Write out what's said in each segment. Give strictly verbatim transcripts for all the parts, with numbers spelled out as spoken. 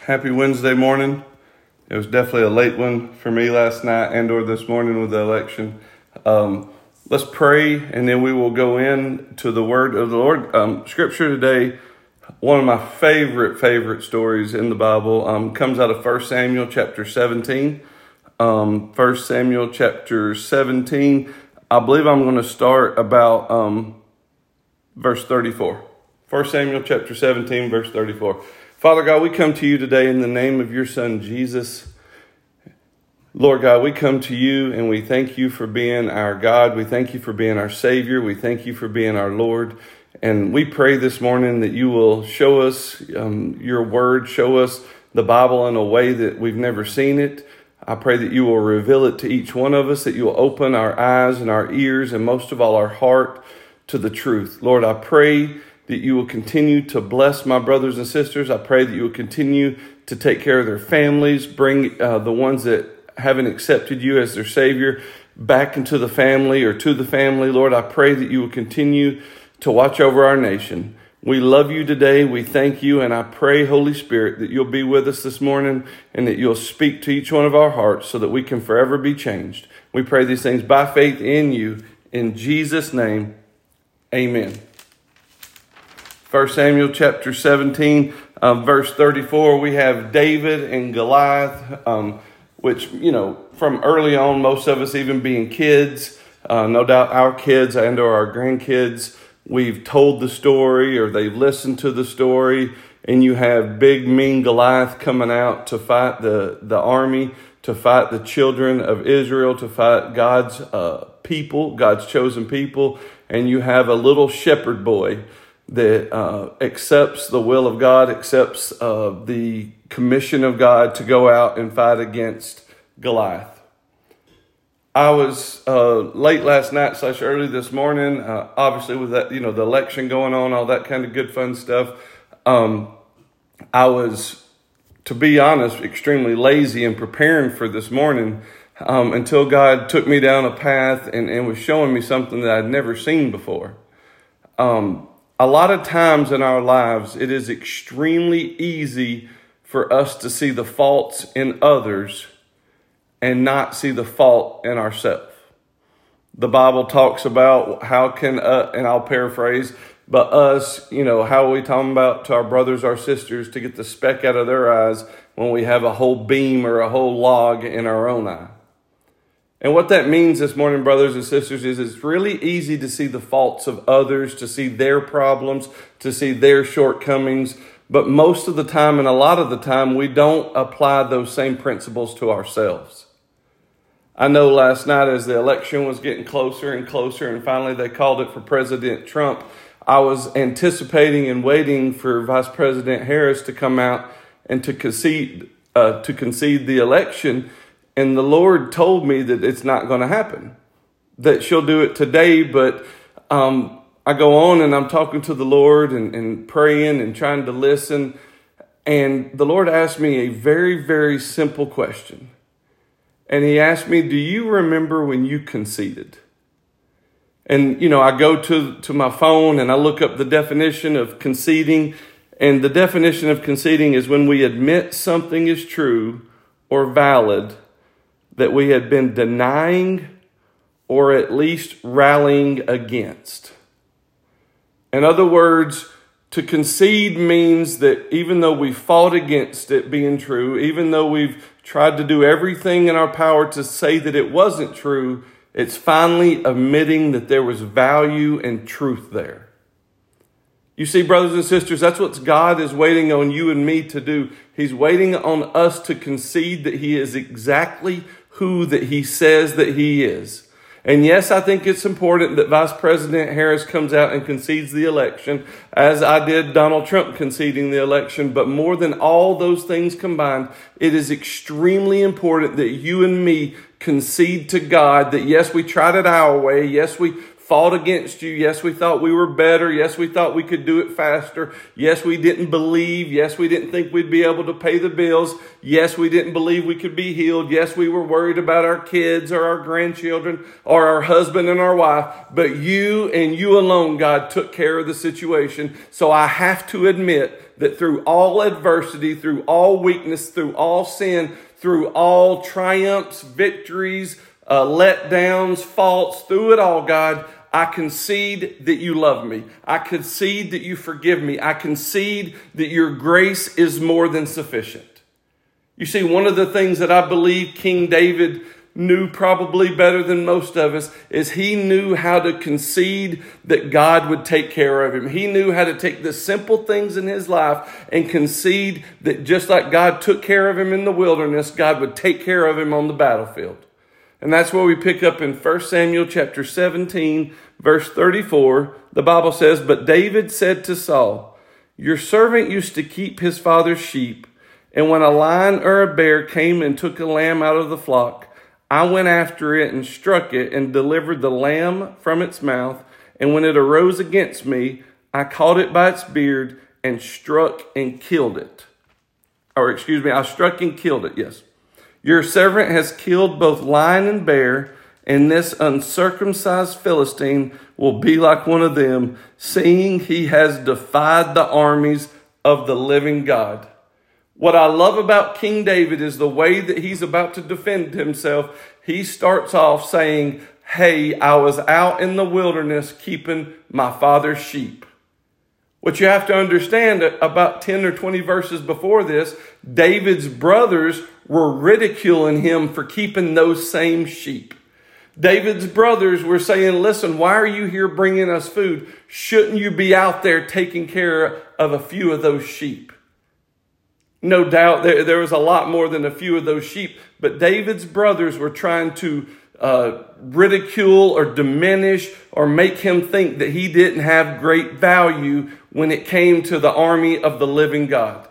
Happy Wednesday morning. It was definitely a late one for me last night and or this morning with the election. Um, let's pray and then we will go in to the word of the Lord. Um, scripture today, one of my favorite, favorite stories in the Bible um, comes out of First Samuel chapter seventeen. Um, First Samuel chapter seventeen. I believe I'm going to start about um, verse thirty-four. First Samuel chapter seventeen, verse thirty-four. Father God, we come to you today in the name of your Son, Jesus. Lord God, we come to you and we thank you for being our God. We thank you for being our Savior. We thank you for being our Lord. And we pray this morning that you will show us um, your word, show us the Bible in a way that we've never seen it. I pray that you will reveal it to each one of us, that you will open our eyes and our ears and most of all our heart to the truth. Lord, I pray that you will continue to bless my brothers and sisters. I pray that you will continue to take care of their families, bring uh, the ones that haven't accepted you as their Savior back into the family or to the family. Lord, I pray that you will continue to watch over our nation. We love you today. We thank you. And I pray, Holy Spirit, that you'll be with us this morning and that you'll speak to each one of our hearts so that we can forever be changed. We pray these things by faith in you. In Jesus' name, amen. First Samuel chapter seventeen, uh, verse thirty-four, we have David and Goliath, um, which, you know, from early on, most of us even being kids, uh, no doubt our kids and or our grandkids, we've told the story or they've listened to the story, and you have big, mean Goliath coming out to fight the, the army, to fight the children of Israel, to fight God's uh, people, God's chosen people, and you have a little shepherd boy that uh, accepts the will of God, accepts uh, the commission of God to go out and fight against Goliath. I was uh, late last night slash early this morning, uh, obviously with that, you know, the election going on, all that kind of good fun stuff. Um, I was, to be honest, extremely lazy in preparing for this morning um, until God took me down a path and, and was showing me something that I'd never seen before. Um, A lot of times in our lives, it is extremely easy for us to see the faults in others and not see the fault in ourselves. The Bible talks about how can, uh, and I'll paraphrase, but us, you know, how are we talking about to our brothers, our sisters, to get the speck out of their eyes when we have a whole beam or a whole log in our own eye? And what that means this morning, brothers and sisters, is it's really easy to see the faults of others, to see their problems, to see their shortcomings. But most of the time, and a lot of the time, we don't apply those same principles to ourselves. I know last night as the election was getting closer and closer, and finally they called it for President Trump, I was anticipating and waiting for Vice President Harris to come out and to concede, uh, to concede the election. And the Lord told me that it's not going to happen, that she'll do it today. But um, I go on and I'm talking to the Lord and, and praying and trying to listen. And the Lord asked me a very, very simple question. And he asked me, do you remember when you conceded? And, you know, I go to, to my phone and I look up the definition of conceding. And the definition of conceding is when we admit something is true or valid that we had been denying or at least rallying against. In other words, to concede means that even though we fought against it being true, even though we've tried to do everything in our power to say that it wasn't true, it's finally admitting that there was value and truth there. You see, brothers and sisters, that's what God is waiting on you and me to do. He's waiting on us to concede that he is exactly who that he says that he is. And yes, I think it's important that Vice President Harris comes out and concedes the election, as I did Donald Trump conceding the election. But more than all those things combined, it is extremely important that you and me concede to God that yes, we tried it our way. Yes, we fought against you. Yes, we thought we were better. Yes, we thought we could do it faster. Yes, we didn't believe. Yes, we didn't think we'd be able to pay the bills. Yes, we didn't believe we could be healed. Yes, we were worried about our kids or our grandchildren or our husband and our wife. But you and you alone, God, took care of the situation. So I have to admit that through all adversity, through all weakness, through all sin, through all triumphs, victories, uh, letdowns, faults, through it all, God, I concede that you love me. I concede that you forgive me. I concede that your grace is more than sufficient. You see, one of the things that I believe King David knew probably better than most of us is he knew how to concede that God would take care of him. He knew how to take the simple things in his life and concede that just like God took care of him in the wilderness, God would take care of him on the battlefield. And that's where we pick up in First Samuel chapter seventeen, verse thirty-four. The Bible says, "But David said to Saul, 'Your servant used to keep his father's sheep, and when a lion or a bear came and took a lamb out of the flock, I went after it and struck it and delivered the lamb from its mouth. And when it arose against me, I caught it by its beard and struck and killed it.'" Or excuse me, I struck and killed it, yes. "Your servant has killed both lion and bear, and this uncircumcised Philistine will be like one of them, seeing he has defied the armies of the living God." What I love about King David is the way that he's about to defend himself. He starts off saying, "Hey, I was out in the wilderness keeping my father's sheep." What you have to understand, about ten or twenty verses before this, David's brothers were ridiculing him for keeping those same sheep. David's brothers were saying, "Listen, why are you here bringing us food? Shouldn't you be out there taking care of a few of those sheep?" No doubt there, there was a lot more than a few of those sheep, but David's brothers were trying to uh, ridicule or diminish or make him think that he didn't have great value when it came to the army of the living God.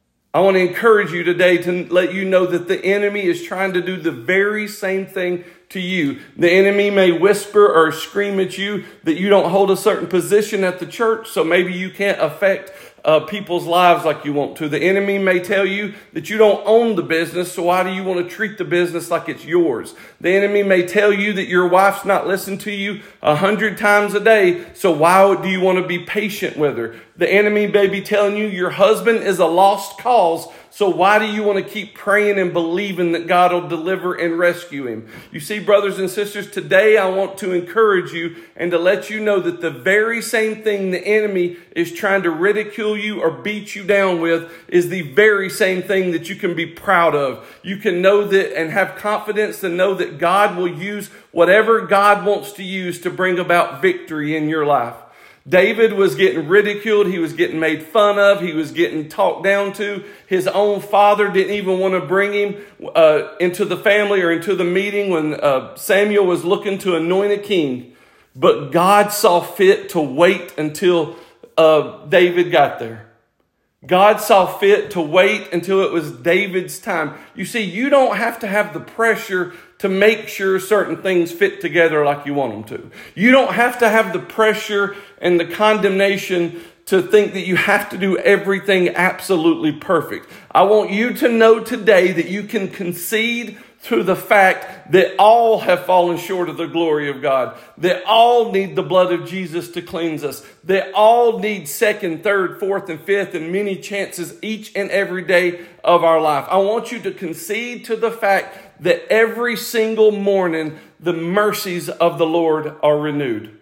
I want to encourage you today to let you know that the enemy is trying to do the very same thing to you. The enemy may whisper or scream at you that you don't hold a certain position at the church, so maybe you can't affect uh, people's lives like you want to. The enemy may tell you that you don't own the business, so why do you want to treat the business like it's yours? The enemy may tell you that your wife's not listening to you a hundred times a day, so why do you want to be patient with her? The enemy may be telling you your husband is a lost cause, so why do you want to keep praying and believing that God will deliver and rescue him? You see, brothers and sisters, today I want to encourage you and to let you know that the very same thing the enemy is trying to ridicule you or beat you down with is the very same thing that you can be proud of. You can know that and have confidence to know that God will use whatever God wants to use to bring about victory in your life. David was getting ridiculed. He was getting made fun of. He was getting talked down to. His own father didn't even want to bring him uh, into the family or into the meeting when uh, Samuel was looking to anoint a king. But God saw fit to wait until uh, David got there. God saw fit to wait until it was David's time. You see, you don't have to have the pressure to make sure certain things fit together like you want them to. You don't have to have the pressure and the condemnation to think that you have to do everything absolutely perfect. I want you to know today that you can concede through the fact that all have fallen short of the glory of God, that all need the blood of Jesus to cleanse us, that all need second, third, fourth, and fifth, and many chances each and every day of our life. I want you to concede to the fact that every single morning the mercies of the Lord are renewed.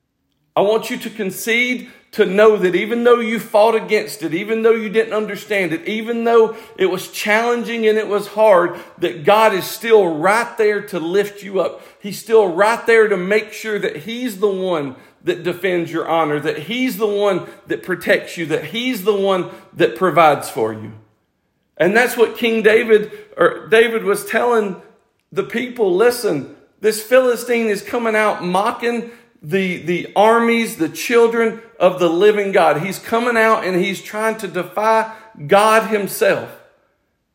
I want you to concede to know that even though you fought against it, even though you didn't understand it, even though it was challenging and it was hard, that God is still right there to lift you up. He's still right there to make sure that He's the one that defends your honor, that He's the one that protects you, that He's the one that provides for you. And that's what King David, or David was telling the people. Listen, this Philistine is coming out mocking the, the armies, the children of the living God. He's coming out and he's trying to defy God Himself.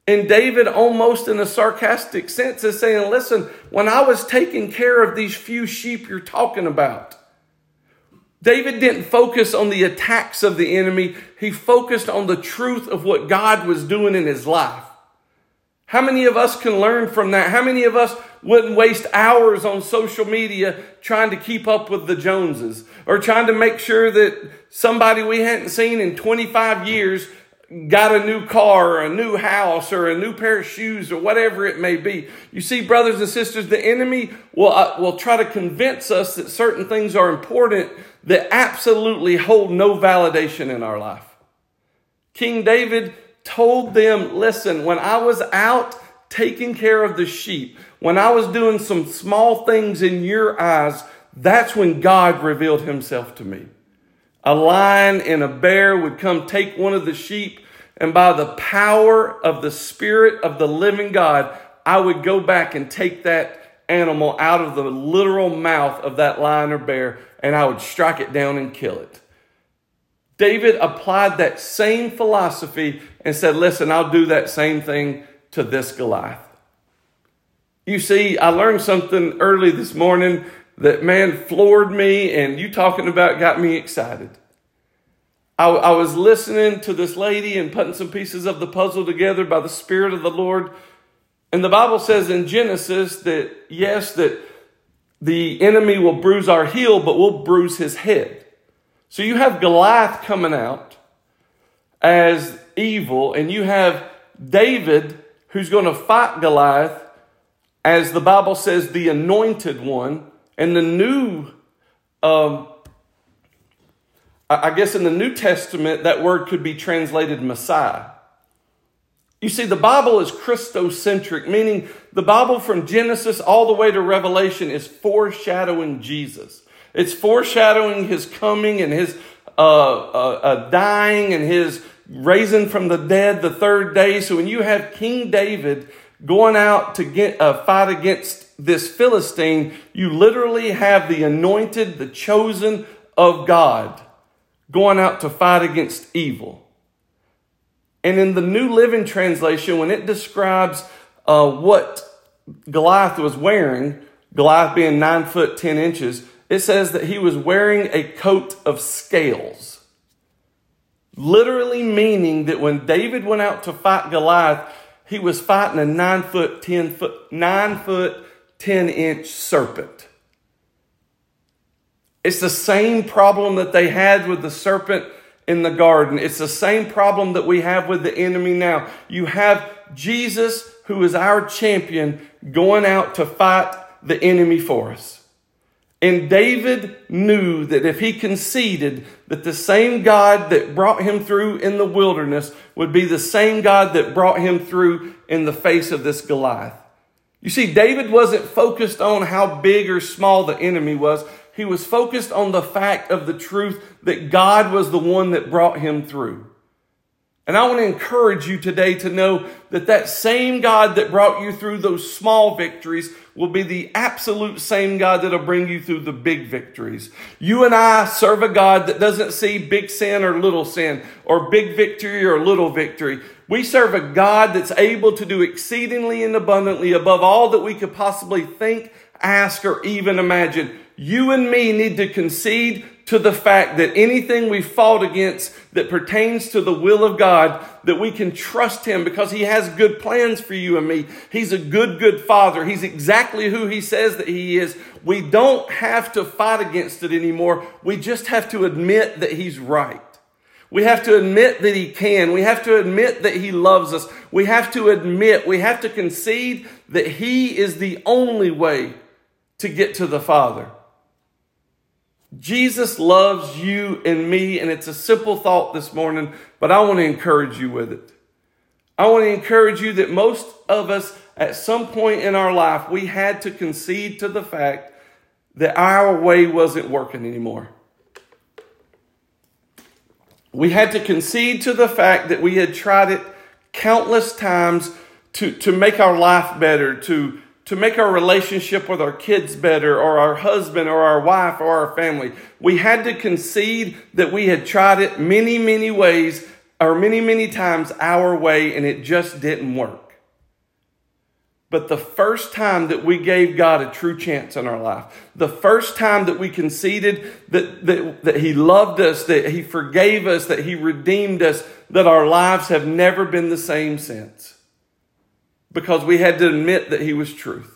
And David, almost in a sarcastic sense, is saying, listen, when I was taking care of these few sheep you're talking about, David didn't focus on the attacks of the enemy. He focused on the truth of what God was doing in his life. How many of us can learn from that? How many of us wouldn't waste hours on social media trying to keep up with the Joneses, or trying to make sure that somebody we hadn't seen in twenty-five years got a new car or a new house or a new pair of shoes or whatever it may be? You see, brothers and sisters, the enemy will, uh, will try to convince us that certain things are important that absolutely hold no validation in our life. King David told them, listen, when I was out taking care of the sheep, when I was doing some small things in your eyes, that's when God revealed himself to me. A lion and a bear would come take one of the sheep, and by the power of the Spirit of the living God, I would go back and take that animal out of the literal mouth of that lion or bear, and I would strike it down and kill it. David applied that same philosophy and said, listen, I'll do that same thing to this Goliath. You see, I learned something early this morning that, man, floored me, and you talking about got me excited. I, I was listening to this lady and putting some pieces of the puzzle together by the Spirit of the Lord. And the Bible says in Genesis that, yes, that the enemy will bruise our heel, but we'll bruise his head. So you have Goliath coming out as evil, and you have David who's going to fight Goliath as the Bible says the anointed one. And the new, um, I guess in the New Testament, that word could be translated Messiah. You see, the Bible is Christocentric, meaning the Bible from Genesis all the way to Revelation is foreshadowing Jesus. It's foreshadowing his coming and his uh, uh, uh, dying and his raising from the dead the third day. So when you have King David going out to get uh, fight against this Philistine, you literally have the anointed, the chosen of God, going out to fight against evil. And in the New Living Translation, when it describes uh, what Goliath was wearing, Goliath being nine foot ten inches, it says that he was wearing a coat of scales. Literally meaning that when David went out to fight Goliath, he was fighting a nine foot, ten foot, nine foot, ten inch serpent. It's the same problem that they had with the serpent in the garden. It's the same problem that we have with the enemy now. You have Jesus, who is our champion, going out to fight the enemy for us. And David knew that if he conceded that the same God that brought him through in the wilderness would be the same God that brought him through in the face of this Goliath. You see, David wasn't focused on how big or small the enemy was. He was focused on the fact of the truth that God was the one that brought him through. And I want to encourage you today to know that that same God that brought you through those small victories will be the absolute same God that'll bring you through the big victories. You and I serve a God that doesn't see big sin or little sin, or big victory or little victory. We serve a God that's able to do exceedingly and abundantly above all that we could possibly think, ask, or even imagine. You and me need to concede to the fact that anything we fought against that pertains to the will of God, that we can trust him because he has good plans for you and me. He's a good, good father. He's exactly who he says that he is. We don't have to fight against it anymore. We just have to admit that he's right. We have to admit that he can. We have to admit that he loves us. We have to admit, we have to concede that he is the only way to get to the Father. Jesus loves you and me, and it's a simple thought this morning, but I want to encourage you with it. I want to encourage you that most of us, at some point in our life, we had to concede to the fact that our way wasn't working anymore. We had to concede to the fact that we had tried it countless times to, to make our life better, to to make our relationship with our kids better, or our husband, or our wife, or our family. We had to concede that we had tried it many, many ways, or many, many times our way, and it just didn't work. But the first time that we gave God a true chance in our life, the first time that we conceded that, that, that He loved us, that He forgave us, that He redeemed us, that our lives have never been the same since. Because we had to admit that He was truth.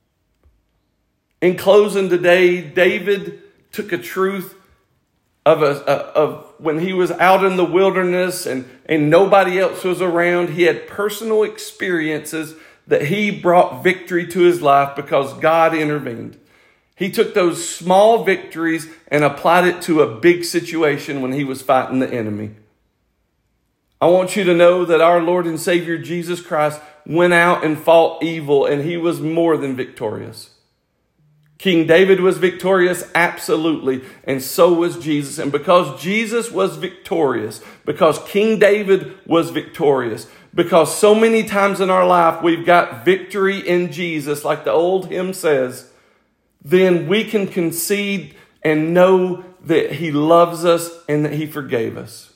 In closing today, David took a truth of, a, of when he was out in the wilderness and, and nobody else was around. He had personal experiences that he brought victory to his life because God intervened. He took those small victories and applied it to a big situation when he was fighting the enemy. I want you to know that our Lord and Savior Jesus Christ went out and fought evil, and He was more than victorious. King David was victorious, absolutely, and so was Jesus. And because Jesus was victorious, because King David was victorious, because so many times in our life we've got victory in Jesus, like the old hymn says, then we can concede and know that He loves us and that He forgave us.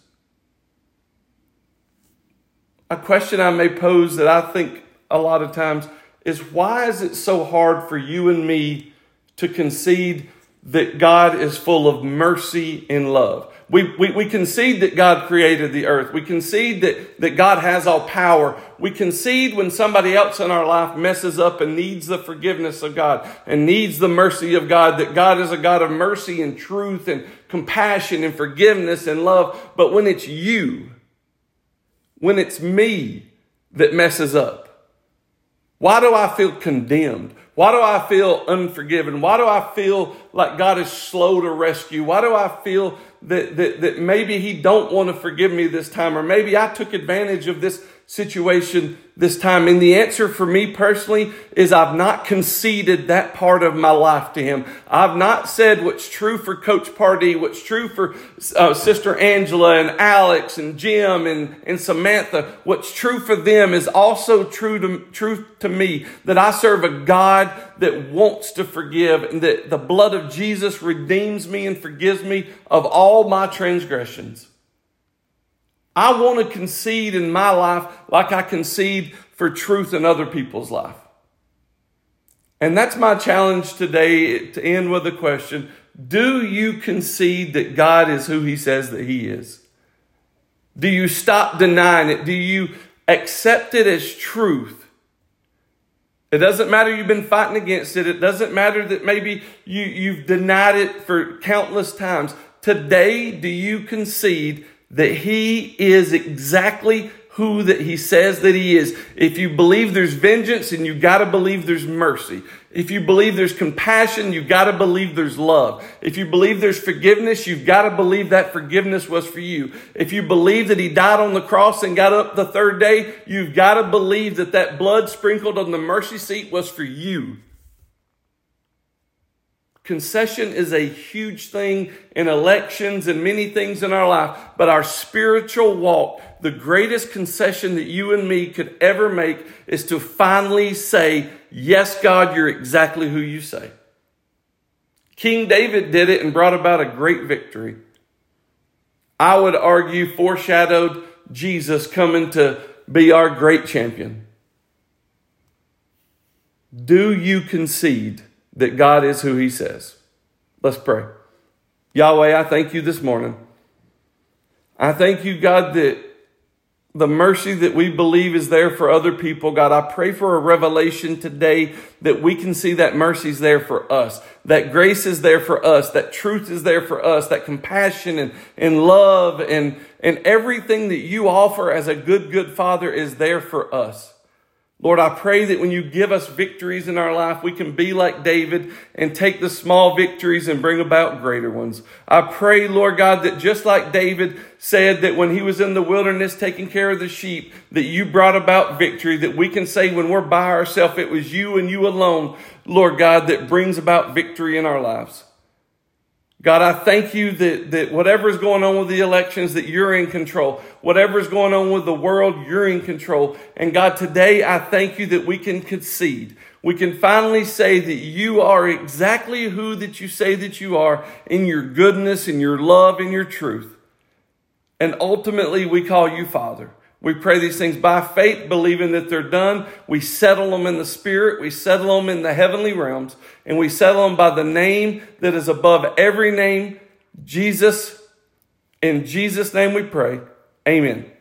A question I may pose that I think a lot of times is, why is it so hard for you and me to concede that God is full of mercy and love? We, we, we concede that God created the earth. We concede that, that God has all power. We concede when somebody else in our life messes up and needs the forgiveness of God and needs the mercy of God, that God is a God of mercy and truth and compassion and forgiveness and love. But when it's you, when it's me that messes up, why do I feel condemned? Why do I feel unforgiven? Why do I feel like God is slow to rescue? Why do I feel that, that, that maybe He don't want to forgive me this time? Or maybe I took advantage of this situation this time. And the answer for me personally is I've not conceded that part of my life to Him. I've not said what's true for Coach Pardee, what's true for uh, Sister Angela and Alex and Jim and, and Samantha. What's true for them is also true to, true to me, that I serve a God that wants to forgive, and that the blood of Jesus redeems me and forgives me of all my transgressions. I want to concede in my life like I concede for truth in other people's life. And that's my challenge today, to end with a question. Do you concede that God is who He says that He is? Do you stop denying it? Do you accept it as truth? It doesn't matter you've been fighting against it. It doesn't matter that maybe you, you've denied it for countless times. Today, do you concede that He is exactly who that He says that He is? If you believe there's vengeance, and you got to believe there's mercy. If you believe there's compassion, you got to believe there's love. If you believe there's forgiveness, you've got to believe that forgiveness was for you. If you believe that He died on the cross and got up the third day, you've got to believe that that blood sprinkled on the mercy seat was for you. Concession is a huge thing in elections and many things in our life. But our spiritual walk, the greatest concession that you and me could ever make is to finally say, yes, God, you're exactly who you say. King David did it and brought about a great victory. I would argue foreshadowed Jesus coming to be our great champion. Do you concede that God is who He says? Let's pray. Yahweh, I thank You this morning. I thank You, God, that the mercy that we believe is there for other people. God, I pray for a revelation today that we can see that mercy is there for us, that grace is there for us, that truth is there for us, that compassion and, and love and, and everything that You offer as a good, good Father is there for us. Lord, I pray that when You give us victories in our life, we can be like David and take the small victories and bring about greater ones. I pray, Lord God, that just like David said that when he was in the wilderness taking care of the sheep, that You brought about victory, that we can say when we're by ourselves, it was You and You alone, Lord God, that brings about victory in our lives. God, I thank You that, that whatever is going on with the elections, that You're in control. Whatever is going on with the world, You're in control. And God, today I thank You that we can concede. We can finally say that You are exactly who that You say that You are in Your goodness and Your love and Your truth. And ultimately, we call you Father. We pray these things by faith, believing that they're done. We settle them in the Spirit. We settle them in the heavenly realms. And we settle them by the name that is above every name, Jesus. In Jesus' name we pray. Amen.